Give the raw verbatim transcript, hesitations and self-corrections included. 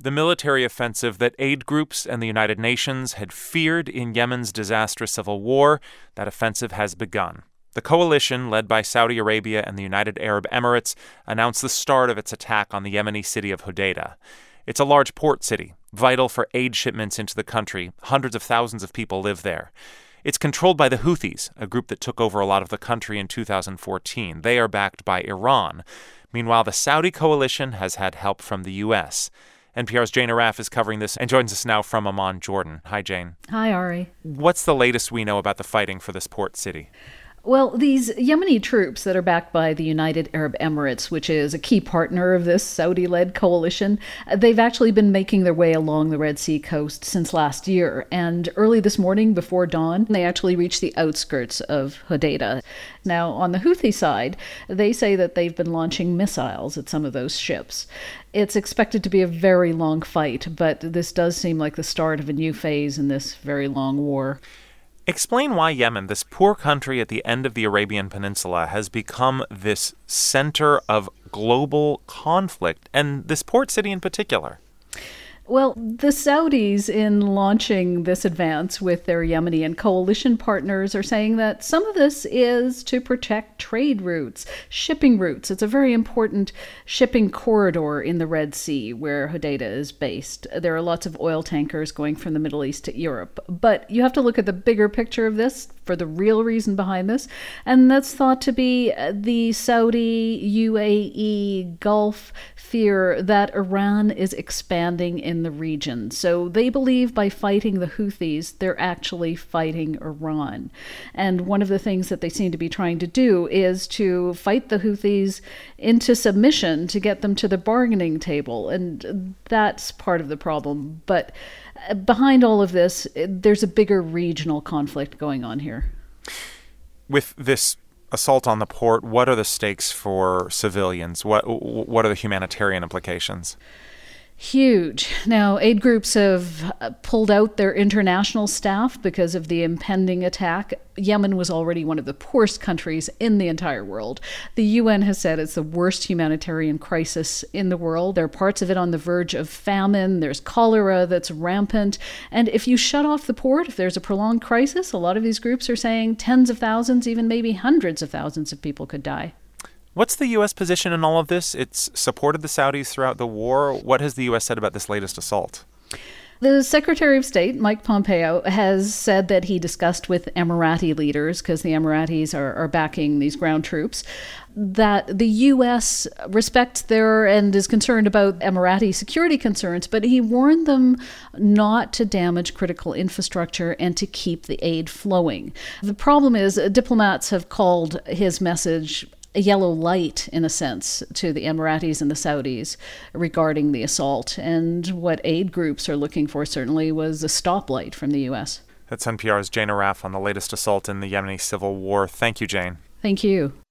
the military offensive that aid groups and the United Nations had feared in Yemen's disastrous civil war, that offensive has begun. The coalition, led by Saudi Arabia and the United Arab Emirates, announced the start of its attack on the Yemeni city of Hodeidah. It's a large port city, vital for aid shipments into the country. Hundreds of thousands of people live there. It's controlled by the Houthis, a group that took over a lot of the country in two thousand fourteen. They are backed by Iran. Meanwhile, the Saudi coalition has had help from the U S. N P R's Jane Arraf is covering this and joins us now from Amman, Jordan. Hi, Jane. Hi, Ari. What's the latest we know about the fighting for this port city? Well, these Yemeni troops that are backed by the United Arab Emirates, which is a key partner of this Saudi-led coalition, they've actually been making their way along the Red Sea coast since last year. And early this morning, before dawn, they actually reached the outskirts of Hodeidah. Now, on the Houthi side, they say that they've been launching missiles at some of those ships. It's expected to be a very long fight, but this does seem like the start of a new phase in this very long war. Explain why Yemen, this poor country at the end of the Arabian Peninsula, has become this center of global conflict, and this port city in particular. Well, the Saudis, in launching this advance with their Yemeni and coalition partners, are saying that some of this is to protect trade routes, shipping routes. It's a very important shipping corridor in the Red Sea where Hodeidah is based. There are lots of oil tankers going from the Middle East to Europe. But you have to look at the bigger picture of this for the real reason behind this, and that's thought to be the Saudi U A E Gulf fear that Iran is expanding in the region. So they believe by fighting the Houthis, they're actually fighting Iran. And one of the things that they seem to be trying to do is to fight the Houthis into submission to get them to the bargaining table. And that's part of the problem. But behind all of this, there's a bigger regional conflict going on here. With this assault on the port, what are the stakes for civilians? What what are the humanitarian implications? Huge. Now, aid groups have pulled out their international staff because of the impending attack. Yemen was already one of the poorest countries in the entire world. The U N has said it's the worst humanitarian crisis in the world. There are parts of it on the verge of famine. There's cholera that's rampant. And if you shut off the port, if there's a prolonged crisis, a lot of these groups are saying tens of thousands, even maybe hundreds of thousands of people could die. What's the U S position in all of this? It's supported the Saudis throughout the war. What has the U S said about this latest assault? The Secretary of State, Mike Pompeo, has said that he discussed with Emirati leaders, because the Emiratis are, are backing these ground troops, that the U S respects their and is concerned about Emirati security concerns, but he warned them not to damage critical infrastructure and to keep the aid flowing. The problem is diplomats have called his message a yellow light, in a sense, to the Emiratis and the Saudis regarding the assault. And what aid groups are looking for certainly was a stoplight from the U S. That's N P R's Jane Arraf on the latest assault in the Yemeni civil war. Thank you, Jane. Thank you.